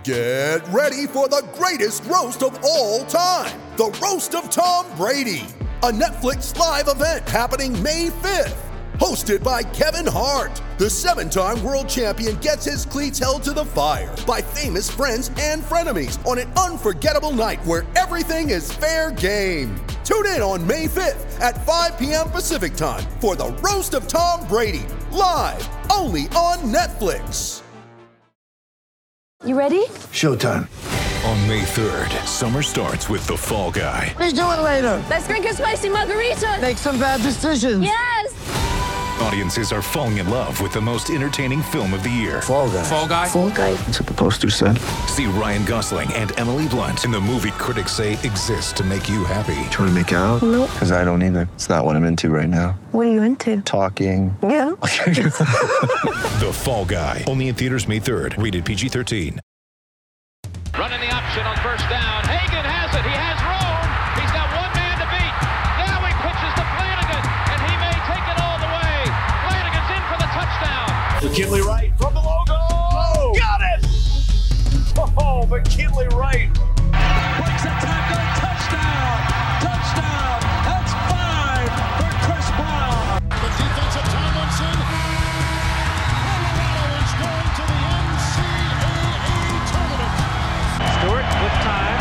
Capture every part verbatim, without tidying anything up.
Get ready for the greatest roast of all time, the Roast of Tom Brady, a Netflix live event happening May fifth. Hosted by Kevin Hart, the seven-time world champion gets his cleats held to the fire by famous friends and frenemies on an unforgettable night where everything is fair game. Tune in on May fifth at five p.m. Pacific time for the Roast of Tom Brady, live only on Netflix. You ready? Showtime. On May third, summer starts with The Fall Guy. Let's do it later. Let's drink a spicy margarita. Make some bad decisions. Yes. Audiences are falling in love with the most entertaining film of the year. Fall Guy. Fall Guy. Fall Guy. That's what the poster said. See Ryan Gosling and Emily Blunt in the movie critics say exists to make you happy. Trying to make it out? Nope. Because I don't either. It's not what I'm into right now. What are you into? Talking. Yeah. The Fall Guy. Only in theaters May third. Rated P G thirteen. Running the option on first down. Hagan has it. He has room. He's got one man to beat. Now he pitches to Flanagan, and he may take it all the way. Flanagan's in for the touchdown. McKinley Wright from the logo. Oh, got it! Oh, McKinley Wright. Breaks a tackle. Touchdown. Touchdown. That's five for Chris Brown. The defense of Tomlinson. Colorado is going to the N C double A tournament. Stewart with time.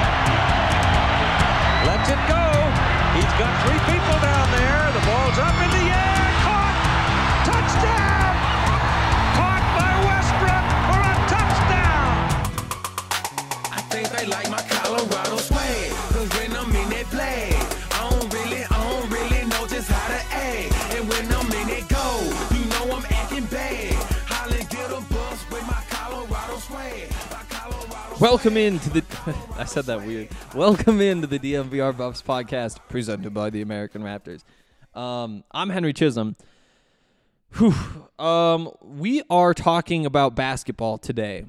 Lets it go. He's got three people down there. The ball's up in the air. Caught. Touchdown. Caught by Westbrook for a touchdown. I think they like my Colorado swag. Cause when I'm in that play, I don't really, I don't really know just how to act. And when I'm in it go, you know I'm acting bad. Holly get a bus with my Colorado swag. My Colorado Welcome into the I said that weird. Welcome into the D M V R Buffs podcast presented by the American Raptors. Um, I'm Henry Chisholm. Whew. Um, we are talking about basketball today.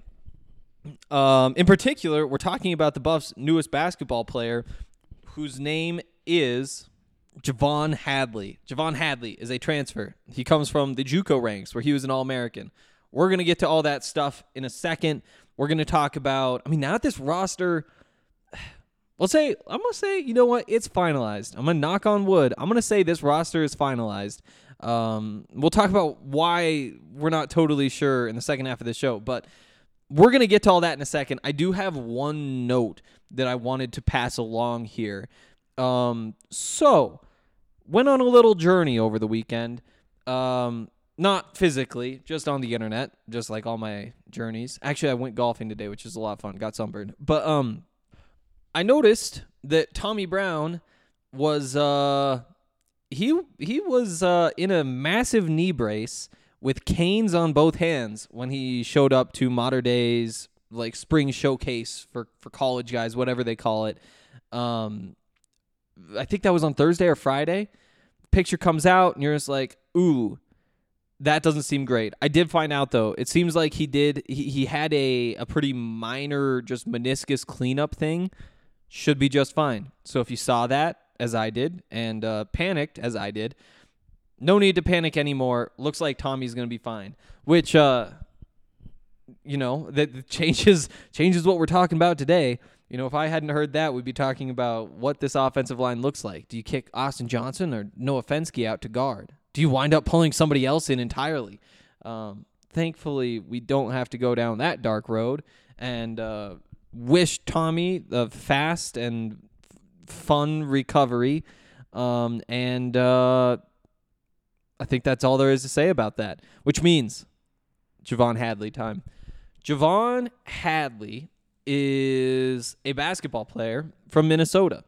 Um, in particular, we're talking about the Buffs' newest basketball player, whose name is Javon Hadley. Javon Hadley is a transfer. He comes from the JUCO ranks, where he was an All-American. We're going to get to all that stuff in a second. We're going to talk about, I mean, now that this roster, let's say, I'm going to say, you know what, it's finalized. I'm going to knock on wood. I'm going to say this roster is finalized. Um, we'll talk about why we're not totally sure in the second half of the show, but we're going to get to all that in a second. I do have one note that I wanted to pass along here. Um, so, went on a little journey over the weekend. Um, not physically, just on the internet, just like all my journeys. Actually, I went golfing today, which is a lot of fun. Got sunburned. But um, I noticed that Tommy Brown was uh, he he was uh, in a massive knee brace with canes on both hands when he showed up to Mater Dei's like spring showcase for, for college guys, whatever they call it. Um, I think that was on Thursday or Friday. Picture comes out and you're just like, ooh, that doesn't seem great. I did find out though, it seems like he did, he, he had a, a pretty minor just meniscus cleanup thing. Should be just fine. So if you saw that, as I did, and uh, panicked, as I did, no need to panic anymore. Looks like Tommy's going to be fine, which, uh, you know, that changes changes what we're talking about today. You know, if I hadn't heard that, we'd be talking about what this offensive line looks like. Do you kick Austin Johnson or Noah Fensky out to guard? Do you wind up pulling somebody else in entirely? Um, thankfully, we don't have to go down that dark road, and uh, wish Tommy a fast and f- fun recovery. Um, and uh, I think that's all there is to say about that, which means Javon Hadley time. Javon Hadley is a basketball player from Minnesota.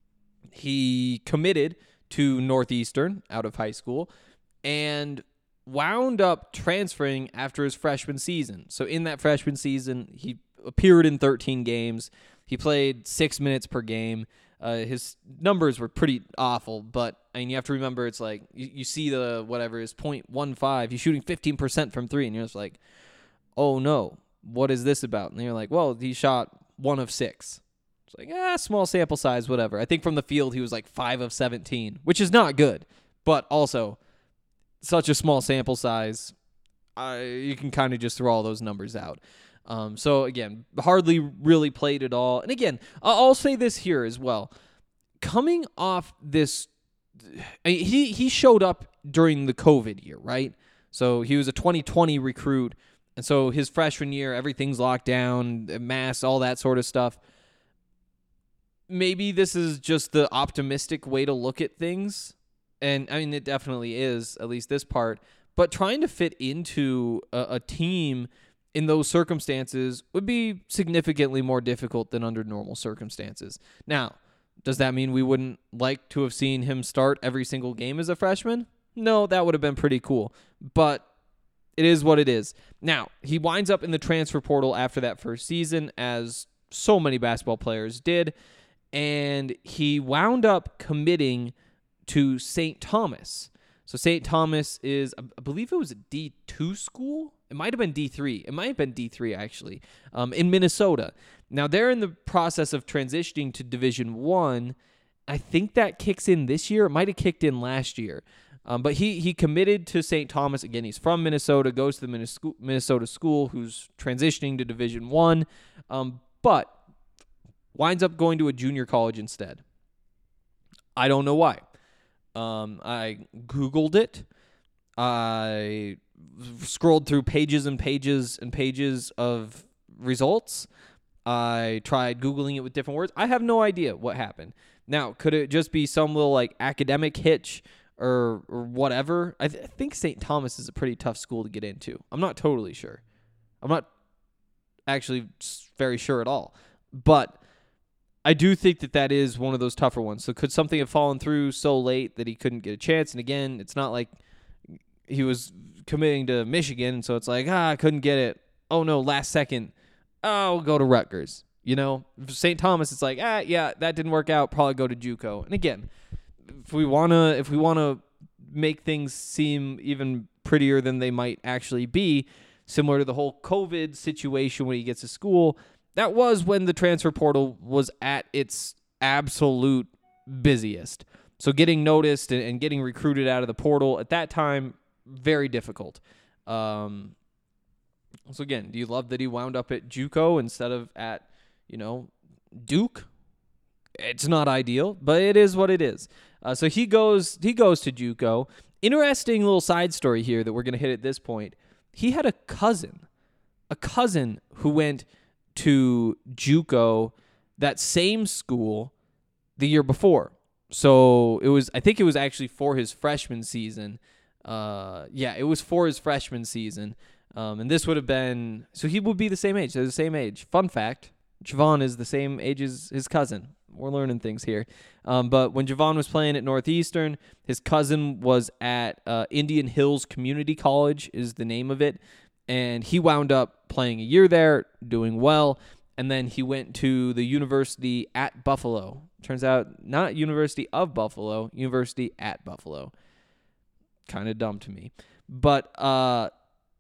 He committed to Northeastern out of high school and wound up transferring after his freshman season. So in that freshman season, he appeared in thirteen games. He played six minutes per game. Uh, his numbers were pretty awful, but I mean, you have to remember it's like you, you see the whatever is point one five. He's shooting fifteen percent from three, and you're just like, oh no, what is this about? And you're like, well, he shot one of six. It's like, ah, small sample size, whatever. I think from the field he was like five of seventeen, which is not good, but also such a small sample size, uh, you can kind of just throw all those numbers out. Um, so, again, hardly really played at all. And, again, I'll say this here as well. Coming off this, I mean, he, he showed up during the COVID year, right? So he was a twenty twenty recruit. And so his freshman year, everything's locked down, masks, all that sort of stuff. Maybe this is just the optimistic way to look at things. And, I mean, it definitely is, at least this part. But trying to fit into a, a team in those circumstances would be significantly more difficult than under normal circumstances. Now, does that mean we wouldn't like to have seen him start every single game as a freshman? No, that would have been pretty cool. But it is what it is. Now, he winds up in the transfer portal after that first season, as so many basketball players did, and he wound up committing to Saint Thomas. So Saint Thomas is, I believe it was a D two school. It might have been D three. It might have been D three, actually, um, in Minnesota. Now, they're in the process of transitioning to Division One. I think that kicks in this year. It might have kicked in last year. Um, but he he committed to Saint Thomas. Again, he's from Minnesota, goes to the Minnesota school, who's transitioning to Division One, um, but winds up going to a junior college instead. I don't know why. Um, I Googled it. I scrolled through pages and pages and pages of results. I tried Googling it with different words. I have no idea what happened. Now, could it just be some little like academic hitch or, or whatever? I, th- I think Saint Thomas is a pretty tough school to get into. I'm not totally sure. I'm not actually very sure at all. But I do think that that is one of those tougher ones. So could something have fallen through so late that he couldn't get a chance? And again, it's not like he was committing to Michigan, so it's like, ah, I couldn't get it. Oh, no, last second. Oh, I'll go to Rutgers. You know, Saint Thomas, it's like, ah, yeah, that didn't work out. Probably go to JUCO. And again, if we wanna, if we wanna make things seem even prettier than they might actually be, similar to the whole COVID situation when he gets to school, that was when the transfer portal was at its absolute busiest. So getting noticed and, and getting recruited out of the portal at that time, very difficult. Um, so again, do you love that he wound up at JUCO instead of at, you know, Duke? It's not ideal, but it is what it is. Uh, so he goes he goes to JUCO. Interesting little side story here that we're going to hit at this point. He had a cousin, a cousin who went to JUCO, that same school, the year before. So it was, I think it was actually for his freshman season. Uh, yeah, it was for his freshman season. Um, and this would have been, so he would be the same age. They're the same age. Fun fact, Javon is the same age as his cousin. We're learning things here. Um, but when Javon was playing at Northeastern, his cousin was at uh, Indian Hills Community College is the name of it. And he wound up playing a year there, doing well. And then he went to the University at Buffalo. Turns out, not University of Buffalo, University at Buffalo. Kind of dumb to me. But uh,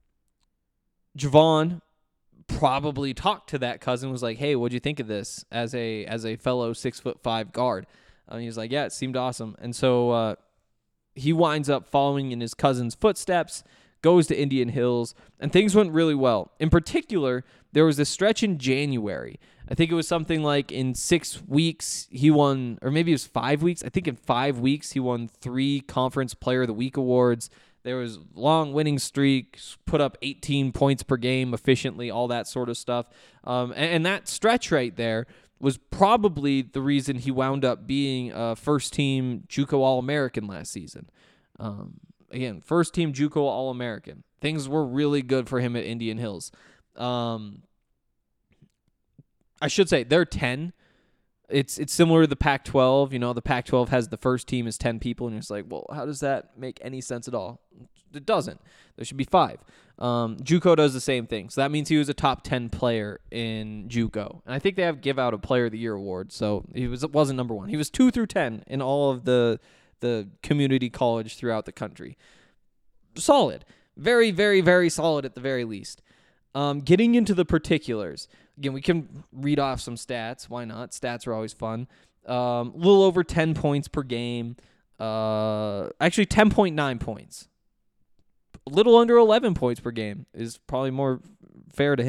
Javon probably talked to that cousin, was like, hey, what'd you think of this as a as a fellow six foot five guard? And he was like, yeah, it seemed awesome. And so uh, he winds up following in his cousin's footsteps, goes to Indian Hills, and things went really well. In particular, there was this stretch in January. I think it was something like in six weeks he won, or maybe it was five weeks. I think in five weeks he won three Conference Player of the Week awards. There was long winning streak, put up eighteen points per game efficiently, all that sort of stuff. Um, and, and that stretch right there was probably the reason he wound up being a first-team JUCO All-American last season. Um, again, first-team JUCO All-American. Things were really good for him at Indian Hills. Um, I should say they're ten. It's it's similar to the Pac twelve. You know, the Pac twelve has the first team is ten people, and it's like, well, how does that make any sense at all? It doesn't. There should be five. Um, JUCO does the same thing. So that means he was a top ten player in JUCO. And I think they have give out a Player of the Year award. So he was, wasn't number one. He was two through ten in all of the the community college throughout the country. Solid. Very, very, very solid at the very least. Um, getting into the particulars. Again, we can read off some stats. Why not? Stats are always fun. Um, a little over ten points per game. Uh, actually, ten point nine points. A little under eleven points per game is probably more fair to him.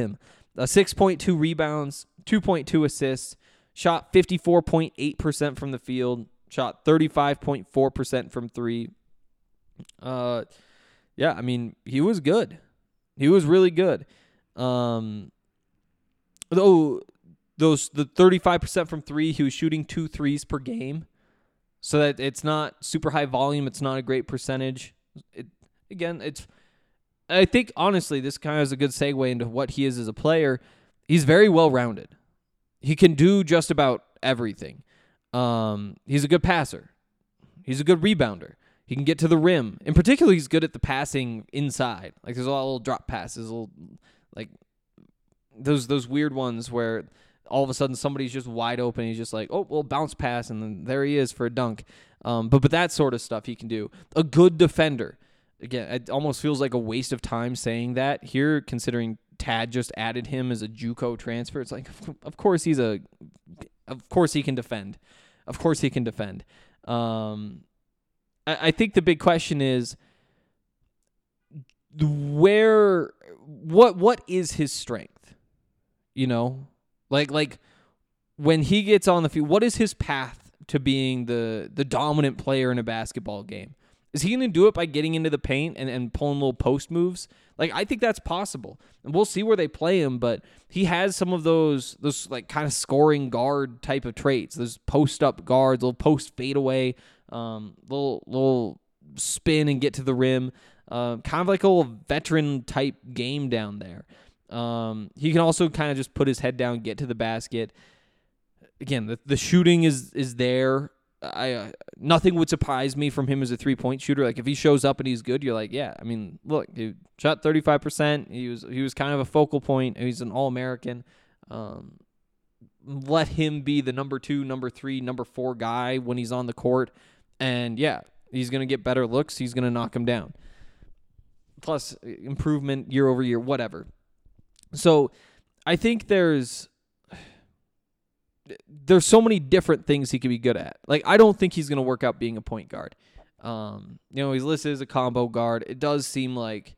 Uh, six point two rebounds, two point two assists, shot fifty-four point eight percent from the field, shot thirty-five point four percent from three. Uh, yeah, I mean, he was good. He was really good. Um, though those the thirty-five percent from three, he was shooting two threes per game. So that it's not super high volume. It's not a great percentage. It, again, it's. I think, honestly, this kind of is a good segue into what he is as a player. He's very well-rounded. He can do just about everything. Um, he's a good passer. He's a good rebounder. He can get to the rim. In particular, he's good at the passing inside. Like, there's a lot of little drop passes, little, like those those weird ones where all of a sudden somebody's just wide open. He's just like, oh, well, bounce pass, and then there he is for a dunk. Um, but but that sort of stuff he can do. A good defender. Again, it almost feels like a waste of time saying that here, considering Tad just added him as a JUCO transfer. It's like, of course he's a, of course he can defend. Of course he can defend. Um, I, I think the big question is, where, what what is his strength? You know? Like, like when he gets on the field, what is his path to being the, the dominant player in a basketball game? Is he going to do it by getting into the paint and, and pulling little post moves? Like, I think that's possible. And we'll see where they play him, but he has some of those, those like, kind of scoring guard type of traits. Those post-up guards, little post fadeaway, um, little, little spin and get to the rim. Uh, kind of like a little veteran-type game down there. Um, he can also kind of just put his head down, get to the basket. Again, the, the shooting is is there. I uh, nothing would surprise me from him as a three-point shooter. Like, if he shows up and he's good, you're like, yeah. I mean, look, he shot thirty-five percent. He was he was kind of a focal point. He's an All-American. Um, let him be the number two, number three, number four guy when he's on the court. And, yeah, he's going to get better looks. He's going to knock him down. Plus, improvement year over year, whatever. So I think there's there's so many different things he could be good at. Like, I don't think he's going to work out being a point guard. Um, you know, he's listed as a combo guard. It does seem like,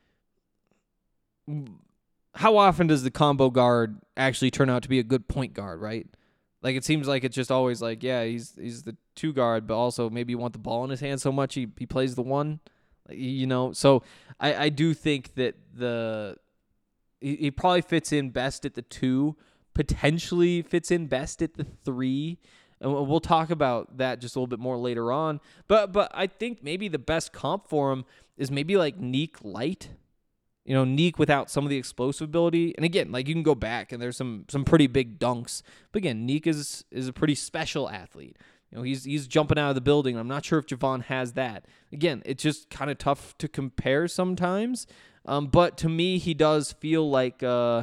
how often does the combo guard actually turn out to be a good point guard, right? Like, it seems like it's just always like, yeah, he's he's the two guard, but also maybe you want the ball in his hand so much he, he plays the one, you know? So I, I do think that the... He, he probably fits in best at the two, potentially fits in best at the three. And we'll talk about that just a little bit more later on. But but I think maybe the best comp for him is maybe like Neek Light. You know, Neek without some of the explosive ability. And again, like, you can go back and there's some some pretty big dunks. But again, Neek is is a pretty special athlete. You know, he's he's jumping out of the building. I'm not sure if Javon has that. Again, it's just kind of tough to compare sometimes. Um, but to me, he does feel like uh,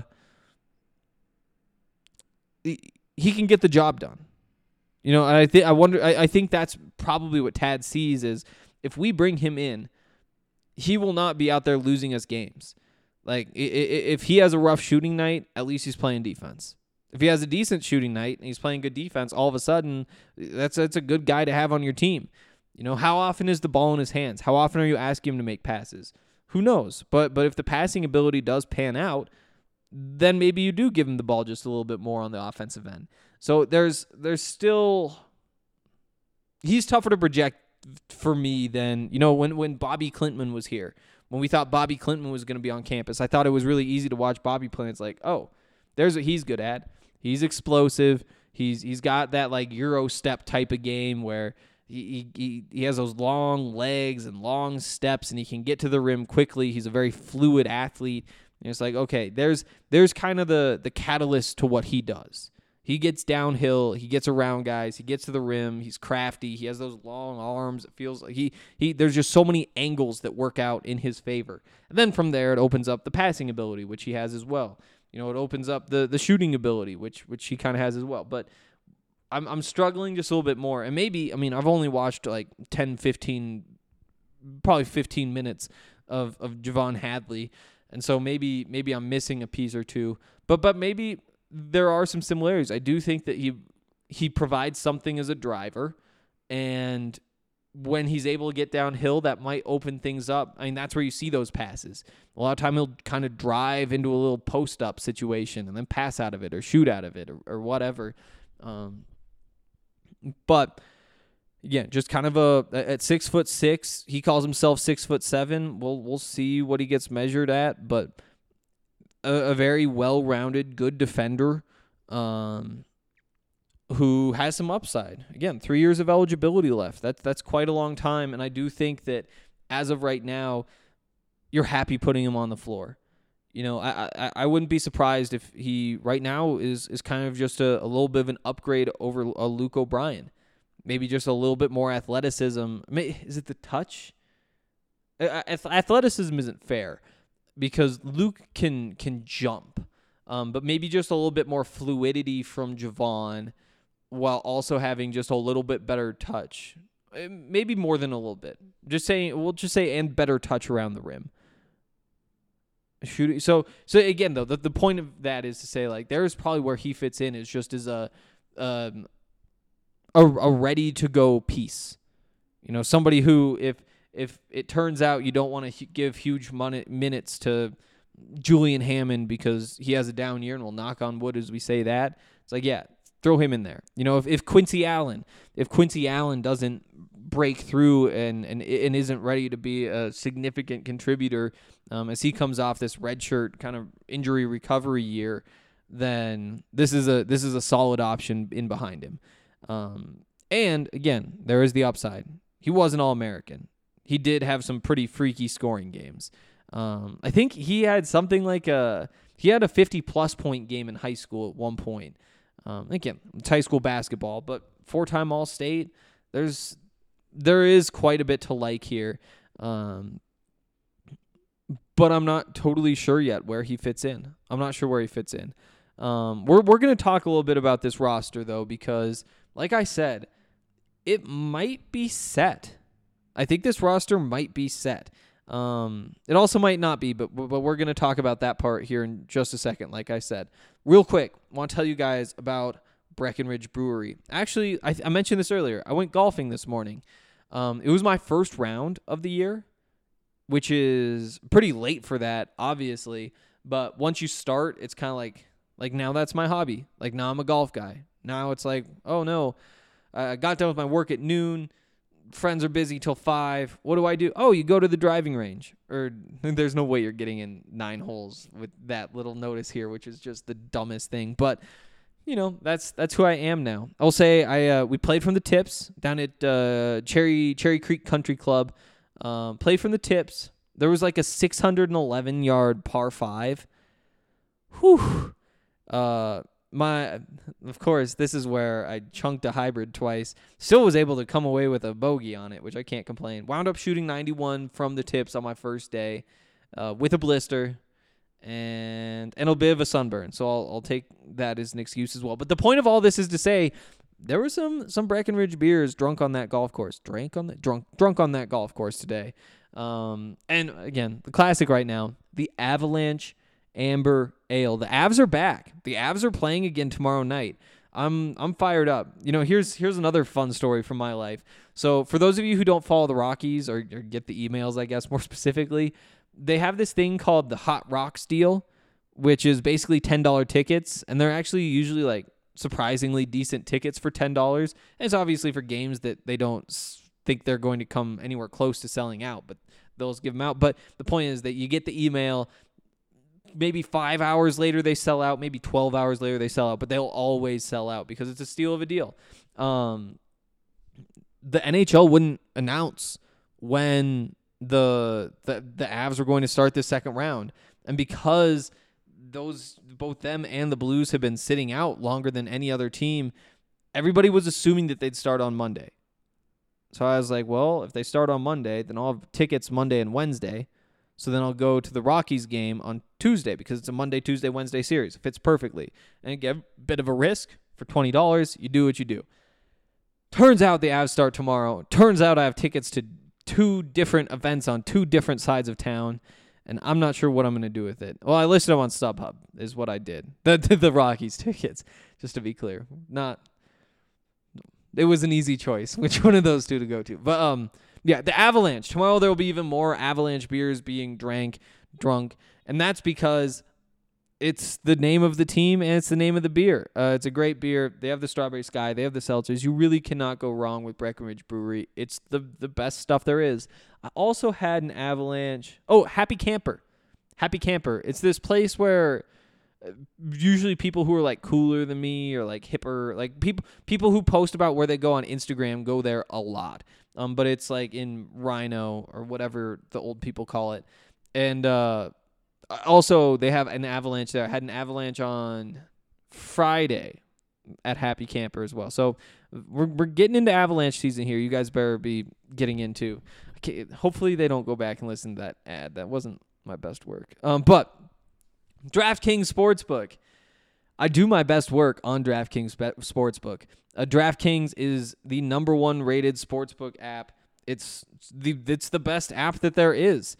he, he can get the job done. You know, and I think I wonder. I, I think that's probably what Tad sees is if we bring him in, he will not be out there losing us games. Like, if he has a rough shooting night, at least he's playing defense. If he has a decent shooting night and he's playing good defense, all of a sudden, that's that's a good guy to have on your team. You know, how often is the ball in his hands? How often are you asking him to make passes? Who knows? But but if the passing ability does pan out, then maybe you do give him the ball just a little bit more on the offensive end. So there's there's still he's tougher to project for me than, you know, when when Bobby Klintman was here. When we thought Bobby Klintman was going to be on campus, I thought it was really easy to watch Bobby play. It's like, oh, there's what he's good at. He's explosive. He's he's got that like Euro step type of game where He, he he has those long legs and long steps, and he can get to the rim quickly. He's a very fluid athlete. And it's like, okay, there's there's kind of the the catalyst to what he does. He gets downhill, he gets around guys, he gets to the rim, he's crafty, he has those long arms. It feels like he he there's just so many angles that work out in his favor. And then from there, it opens up the passing ability, which he has as well. You know, it opens up the the shooting ability, which which he kind of has as well. But I'm I'm struggling just a little bit more. And maybe, I mean, I've only watched like ten, fifteen, probably fifteen minutes of, of Javon Hadley. And so maybe maybe I'm missing a piece or two. But but maybe there are some similarities. I do think that he he provides something as a driver. And when he's able to get downhill, that might open things up. I mean, that's where you see those passes. A lot of time he'll kind of drive into a little post-up situation and then pass out of it or shoot out of it or, or whatever. Um, but, again, just kind of a at six foot six, he calls himself six foot seven. We'll we'll see what he gets measured at, but a, a very well-rounded, good defender. Um, who has some upside. Again, three years of eligibility left. That's that's quite a long time, and I do think that as of right now, you're happy putting him on the floor. You know, I I, I wouldn't be surprised if he right now is is kind of just a, a little bit of an upgrade over a Luke O'Brien. Maybe just a little bit more athleticism. Is it the touch? Athleticism isn't fair because Luke can can jump, um, but maybe just a little bit more fluidity from Javon, while also having just a little bit better touch. Maybe more than a little bit. Just saying, we'll just say, and better touch around the rim. Shooting. So, so again, though, the, the point of that is to say, like, there's probably where he fits in is just as a, um, a, a ready-to-go piece. You know, somebody who, if if it turns out you don't want to give huge money, minutes to Julian Hammond because he has a down year, and we'll knock on wood as we say that, it's like, yeah, throw him in there. You know, if, if Quincy Allen, if Quincy Allen doesn't break through and, and and isn't ready to be a significant contributor um, as he comes off this redshirt kind of injury recovery year, then this is a this is a solid option in behind him. Um, and again, there is the upside. He was an All-American. He did have some pretty freaky scoring games. Um, I think he had something like a he had a fifty plus point game in high school at one point. Um, again, it's high school basketball, but four-time All-State, there's there is quite a bit to like here. Um, but I'm not totally sure yet where he fits in. I'm not sure where he fits in. Um, we're we're going to talk a little bit about this roster, though, because, like I said, it might be set. I think this roster might be set. Um, it also might not be, but but we're going to talk about that part here in just a second, like I said. Real quick, I want to tell you guys about Breckenridge Brewery. Actually, I, I mentioned this earlier. I went golfing this morning. Um, it was my first round of the year, which is pretty late for that, obviously. But once you start, it's kind of like, like now that's my hobby. Like now I'm a golf guy. Now it's like, oh no, I got done with my work at noon. Friends are busy till five. What do I do? Oh, you go to the driving range. Or there's no way you're getting in nine holes with that little notice here, which is just the dumbest thing. But you know, that's that's who I am now. I'll say I uh, we played from the tips down at uh, Cherry Cherry Creek Country Club. Um, played from the tips. There was like a six hundred eleven yard par five. Whew. Uh, my of course this is where I chunked a hybrid twice. Still was able to come away with a bogey on it, which I can't complain. Wound up shooting ninety-one from the tips on my first day, uh, with a blister. And and a bit of a sunburn, so I'll I'll take that as an excuse as well. But the point of all this is to say, there were some some Breckenridge beers drunk on that golf course, drank on that drunk drunk on that golf course today. Um, and again, the classic right now, the Avalanche Amber Ale. The Avs are back. The Avs are playing again tomorrow night. I'm I'm fired up. You know, here's here's another fun story from my life. So for those of you who don't follow the Rockies or, or get the emails, I guess more specifically, they have this thing called the Hot Rocks deal, which is basically ten dollar tickets, and they're actually usually like surprisingly decent tickets for ten dollars. And it's obviously for games that they don't think they're going to come anywhere close to selling out, but they'll give them out. But the point is that you get the email, maybe five hours later they sell out, maybe twelve hours later they sell out, but they'll always sell out because it's a steal of a deal. Um, the N H L wouldn't announce when the the the Avs were going to start this second round, and because those both them and the Blues have been sitting out longer than any other team, everybody was assuming that they'd start on Monday. So I was like, well, if they start on Monday, then I'll have tickets Monday and Wednesday. So then I'll go to the Rockies game on Tuesday because it's a Monday, Tuesday, Wednesday series. It fits perfectly. And again, a bit of a risk for twenty dollars. You do what you do. Turns out the Avs start tomorrow. Turns out I have tickets to two different events on two different sides of town, and I'm not sure what I'm going to do with it. Well, I listed them on StubHub is what I did. The, the Rockies tickets, just to be clear. Not it was an easy choice which one of those two to go to. But um, yeah, the Avalanche. Tomorrow there will be even more Avalanche beers being drank, drunk, and that's because it's the name of the team and it's the name of the beer. Uh, it's a great beer. They have the Strawberry Sky. They have the seltzers. You really cannot go wrong with Breckenridge Brewery. It's the the best stuff there is. I also had an Avalanche. Oh, Happy Camper. Happy Camper. It's this place where usually people who are like cooler than me or like hipper, like people people who post about where they go on Instagram go there a lot. Um, but it's like in Rhino or whatever the old people call it. And uh, also they have an Avalanche there. I had an Avalanche on Friday at Happy Camper as well. So we're we're getting into Avalanche season here. You guys better be getting into. Okay, hopefully they don't go back and listen to that ad. That wasn't my best work. Um, but DraftKings Sportsbook. I do my best work on DraftKings Sportsbook. Uh, DraftKings is the number one rated sportsbook app. It's the it's the best app that there is.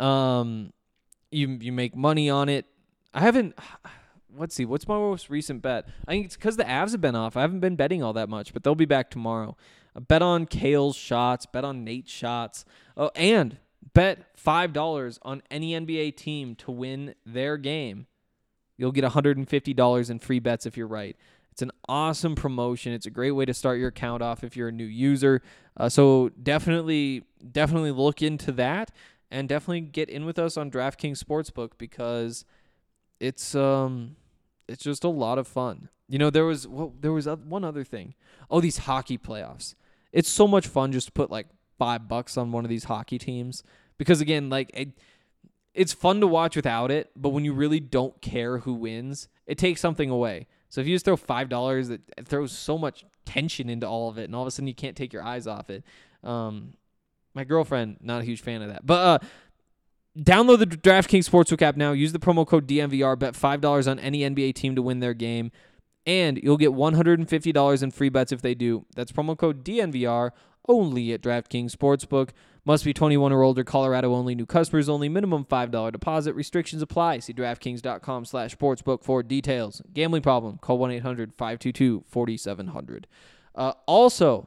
Um, you you make money on it. I haven't. Let's see. What's my most recent bet? I think it's because the Avs have been off. I haven't been betting all that much, but they'll be back tomorrow. I bet on Kale's shots. Bet on Nate's shots. Oh, and bet five dollars on any N B A team to win their game. You'll get one hundred fifty dollars in free bets if you're right. It's an awesome promotion. It's a great way to start your account off if you're a new user. Uh, so definitely, definitely look into that and definitely get in with us on DraftKings Sportsbook because it's um, it's just a lot of fun. You know, there was well, there was one other thing. Oh, these hockey playoffs. It's so much fun just to put like five bucks on one of these hockey teams because again, like it, it's fun to watch without it, but when you really don't care who wins, it takes something away. So if you just throw five dollars, it throws so much tension into all of it, and all of a sudden you can't take your eyes off it. Um, my girlfriend, not a huge fan of that. But uh, download the DraftKings Sportsbook app now. Use the promo code D M V R. Bet five dollars on any N B A team to win their game, and you'll get one hundred fifty dollars in free bets if they do. That's promo code D N V R only at DraftKings Sportsbook. Must be twenty-one or older. Colorado only. New customers only. Minimum five dollars deposit. Restrictions apply. See DraftKings.com slash sportsbook for details. Gambling problem? Call one eight hundred five two two four seven zero zero. Uh, also,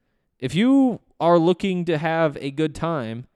if you are looking to have a good time,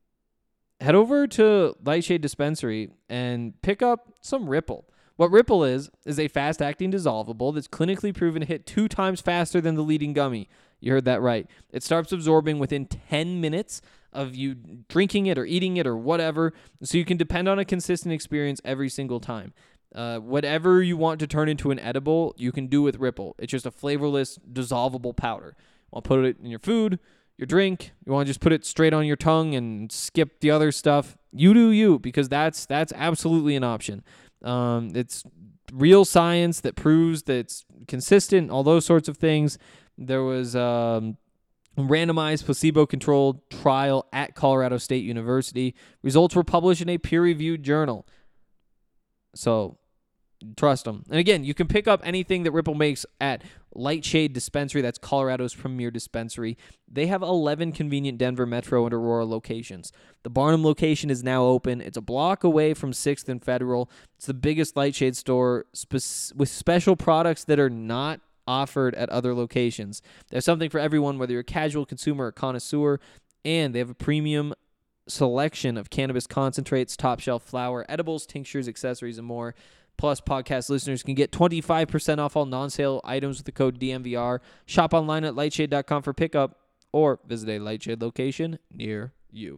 head over to Lightshade Dispensary and pick up some Ripple. What Ripple is, is a fast-acting dissolvable that's clinically proven to hit two times faster than the leading gummy. You heard that right. It starts absorbing within ten minutes of you drinking it or eating it or whatever, so you can depend on a consistent experience every single time. Uh, whatever you want to turn into an edible, you can do with Ripple. It's just a flavorless, dissolvable powder. You want to put it in your food, your drink. You want to just put it straight on your tongue and skip the other stuff. You do you, because that's that's absolutely an option. Um, it's real science that proves that it's consistent, all those sorts of things. There was um, a randomized placebo-controlled trial at Colorado State University. Results were published in a peer-reviewed journal. So trust them. And again, you can pick up anything that Ripple makes at Lightshade Dispensary. That's Colorado's premier dispensary. They have eleven convenient Denver Metro and Aurora locations. The Barnum location is now open. It's a block away from sixth and Federal. It's the biggest Lightshade store spe- with special products that are not offered at other locations. There's something for everyone, whether you're a casual consumer or connoisseur, and they have a premium selection of cannabis concentrates, top shelf flower, edibles, tinctures, accessories, and more. Plus, podcast listeners can get twenty-five percent off all non-sale items with the code D M V R. Shop online at lightshade dot com for pickup or visit a Lightshade location near you.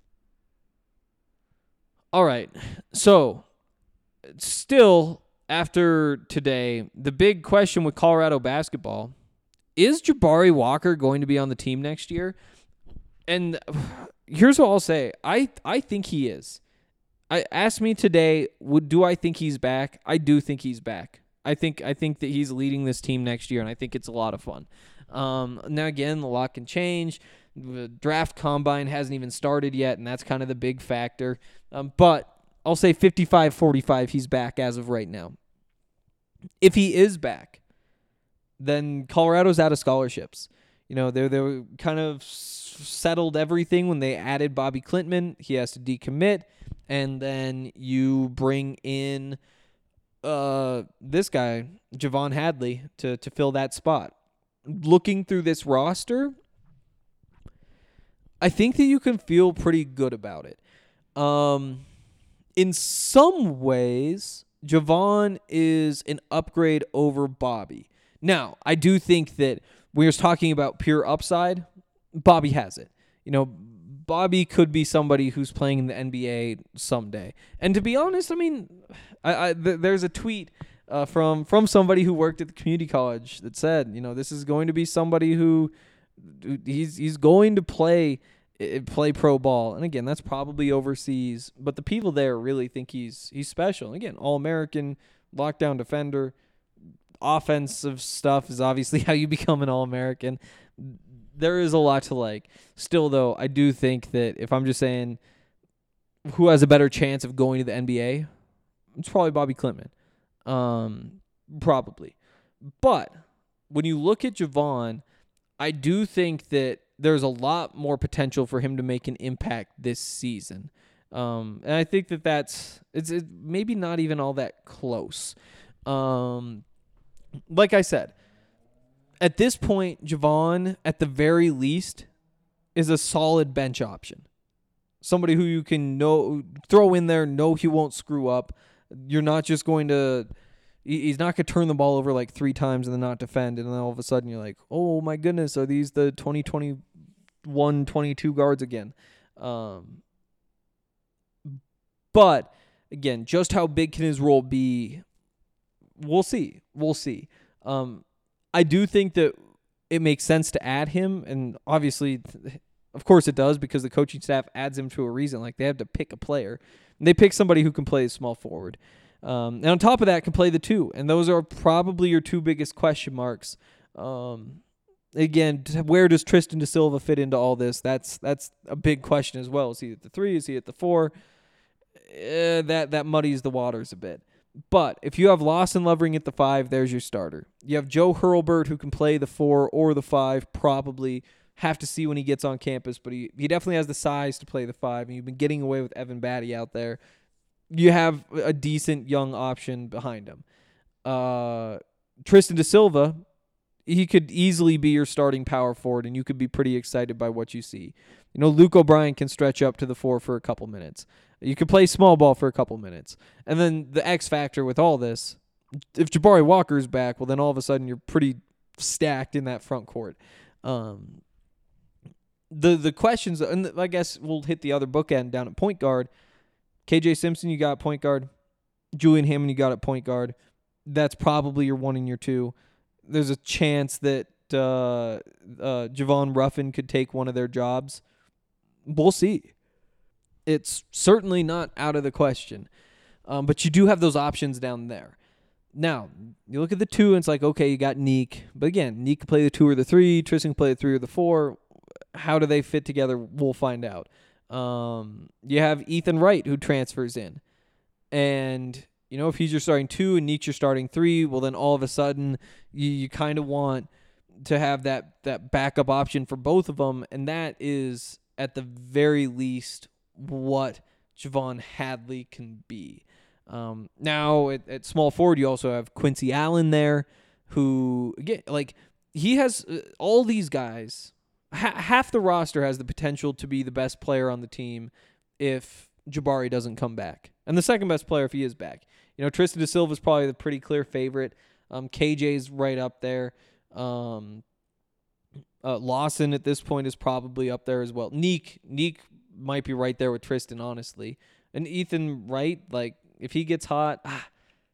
All right, so still after today, the big question with Colorado basketball, is Jabari Walker going to be on the team next year? And here's what I'll say. I, I think he is. I asked me today, would do I think he's back? I do think he's back. I think I think that he's leading this team next year, and I think it's a lot of fun. Um, now, again, a lot can change. The draft combine hasn't even started yet, and that's kind of the big factor. Um, but I'll say fifty-five forty-five, he's back as of right now. If he is back, then Colorado's out of scholarships. You know, they're, they're kind of settled everything when they added Bobby Klintman. He has to decommit. And then you bring in uh, this guy, Javon Hadley, to, to fill that spot. looking through this roster, I think that you can feel pretty good about it. Um, in some ways, Javon is an upgrade over Bobby. Now, I do think that when you're talking about pure upside, Bobby has it. You know, Bobby could be somebody who's playing in the N B A someday. And to be honest, I mean, I, I th- there's a tweet uh, from from somebody who worked at the community college that said, you know, this is going to be somebody who he's he's going to play play pro ball. And again, that's probably overseas, but the people there really think he's he's special. And again, All-American, lockdown defender, offensive stuff is obviously how you become an All-American. There is a lot to like. Still, though, I do think that if I'm just saying who has a better chance of going to the N B A, it's probably Bobby Klintman. Um, probably. But when you look at Javon, I do think that there's a lot more potential for him to make an impact this season. Um, and I think that that's it's it, maybe not even all that close. Um, like I said, at this point, Javon, at the very least, is a solid bench option. Somebody who you can know throw in there, know he won't screw up. You're not just going to he's not going to turn the ball over like three times and then not defend, and then all of a sudden you're like, oh my goodness, are these the twenty twenty-one, twenty-two guards again? Um, but, again, just how big can his role be? We'll see. We'll see. Um, I do think that it makes sense to add him, and obviously, of course it does, because the coaching staff adds him to a reason. Like, they have to pick a player. And they pick somebody who can play small forward. Um, and on top of that, can play the two. And those are probably your two biggest question marks. Um, again, where does Tristan da Silva fit into all this? That's that's a big question as well. Is he at the three? Is he at the four? Uh, that, that muddies the waters a bit. But if you have Lawson Lovering at the five, there's your starter. You have Joe Hurlburt, who can play the four or the five, probably. Have to see when he gets on campus, but he, he definitely has the size to play the five, and you've been getting away with Evan Batty out there. You have a decent young option behind him. Uh, Tristan da Silva, he could easily be your starting power forward, and you could be pretty excited by what you see. You know, Luke O'Brien can stretch up to the four for a couple minutes. You could play small ball for a couple minutes. And then the X factor with all this, if Jabari Walker's back, well, then all of a sudden you're pretty stacked in that front court. Um, the the questions, and I guess we'll hit the other bookend down at point guard. K J Simpson, you got point guard. Julian Hammond, you got at point guard. That's probably your one and your two. There's a chance that uh, uh, Javon Ruffin could take one of their jobs. We'll see. It's certainly not out of the question. Um, but you do have those options down there. Now, you look at the two, and it's like, okay, you got Neek. But again, Neek can play the two or the three. Tristan can play the three or the four. How do they fit together? We'll find out. Um, you have Ethan Wright, who transfers in. And, you know, if he's your starting two and Neek's your starting three, well, then all of a sudden you, you kind of want to have that, that backup option for both of them. And that is, at the very least, what Javon Hadley can be. Um, now, at, at small forward, you also have Quincy Allen there, who, again, like, he has uh, all these guys. Ha- half the roster has the potential to be the best player on the team if Jabari doesn't come back. And the second best player if he is back. You know, Tristan da Silva is probably the pretty clear favorite. Um, K J's right up there. Um, uh, Lawson at this point is probably up there as well. Neek, Neek might be right there with Tristan, honestly. And Ethan Wright, like, if he gets hot, ah,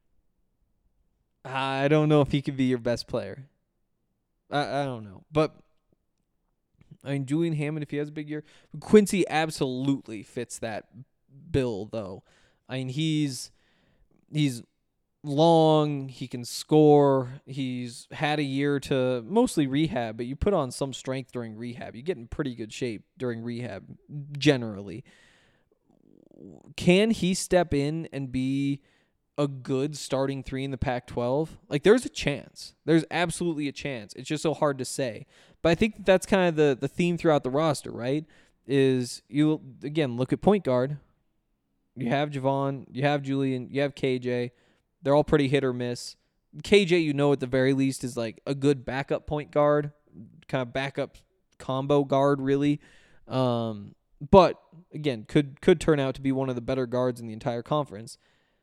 I don't know if he could be your best player. I, I don't know. But, I mean, Julian Hammond, if he has a big year. Quincy absolutely fits that bill, though. I mean, he's he's long. He can score. He's had a year to mostly rehab, but you put on some strength during rehab. You get in pretty good shape during rehab, generally. Can he step in and be a good starting three in the Pac twelve? Like, there's a chance. There's absolutely a chance. It's just so hard to say. But I think that that's kind of the, the theme throughout the roster, right? Is you, again, look at point guard. You have Javon, you have Julian, you have K J. They're all pretty hit or miss. K J, you know, at the very least is like a good backup point guard, kind of backup combo guard, really. Um, but again, could could turn out to be one of the better guards in the entire conference.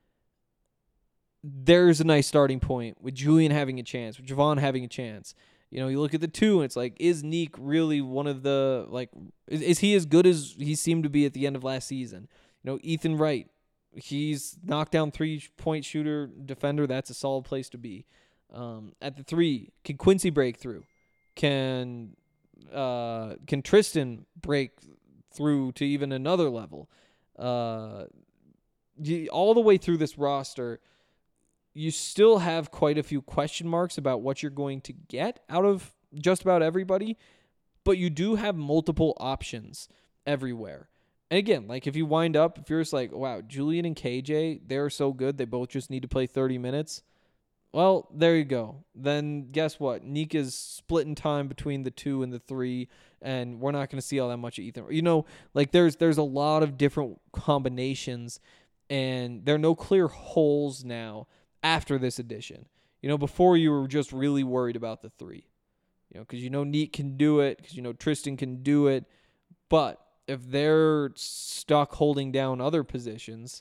There's a nice starting point with Julian having a chance, with Javon having a chance. You know, you look at the two, and it's like, is Neek really one of the, like, is, is he as good as he seemed to be at the end of last season? You know, Ethan Wright, he's knockdown three-point shooter, defender. That's a solid place to be. Um, at the three, can Quincy break through? Can uh, can Tristan break through to even another level? Uh, you, all the way through this roster, you still have quite a few question marks about what you're going to get out of just about everybody, but you do have multiple options everywhere. And again, like if you wind up, if you're just like, wow, Julian and K J, they're so good, they both just need to play thirty minutes. Well, there you go. Then guess what? Neek is splitting time between the two and the three, and we're not going to see all that much of Ethan. You know, like there's there's a lot of different combinations, and there are no clear holes now after this edition. You know, before you were just really worried about the three. You know, because you know Neek can do it, because you know Tristan can do it, but if they're stuck holding down other positions,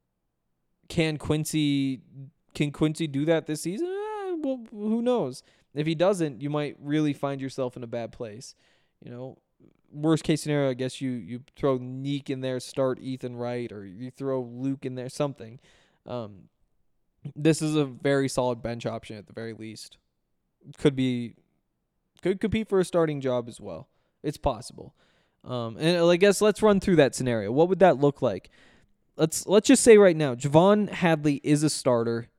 can Quincy can Quincy do that this season? Eh, well, who knows? If he doesn't, you might really find yourself in a bad place. You know, worst case scenario, I guess you you throw Neek in there, start Ethan Wright, or you throw Luke in there, something. Um, this is a very solid bench option at the very least. Could be could compete for a starting job as well. It's possible. Um, and I guess let's run through that scenario. What would that look like? Let's let's just say right now, Javon Hadley is a starter.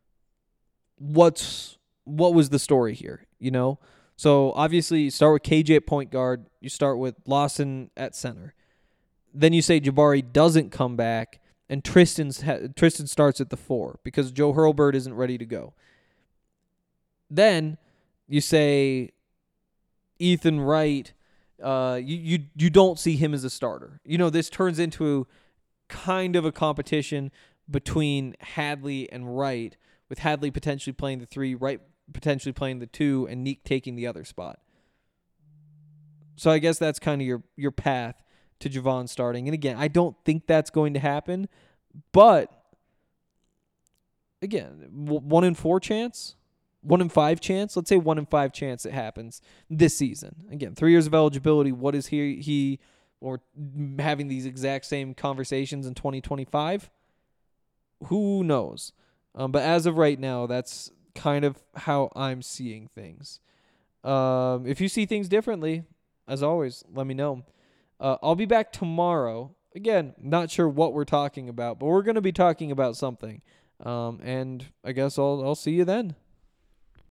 What's what was the story here? You know, so obviously you start with K J at point guard. You start with Lawson at center. Then you say Jabari doesn't come back, and Tristan's ha- Tristan starts at the four because Joe Hurlburt isn't ready to go. Then you say Ethan Wright. Uh, you, you you don't see him as a starter. You know, this turns into kind of a competition between Hadley and Wright, with Hadley potentially playing the three, Wright potentially playing the two, and Neek taking the other spot. So I guess that's kind of your, your path to Javon starting. And again, I don't think that's going to happen, but again, one in four chance? One in five chance? Let's say one in five chance it happens this season. Again, three years of eligibility. What is he, he or having these exact same conversations in twenty twenty-five? Who knows? Um, but as of right now, that's kind of how I'm seeing things. Um, if you see things differently, as always, let me know. Uh, I'll be back tomorrow. Again, not sure what we're talking about, but we're going to be talking about something. Um, and I guess I'll I'll see you then.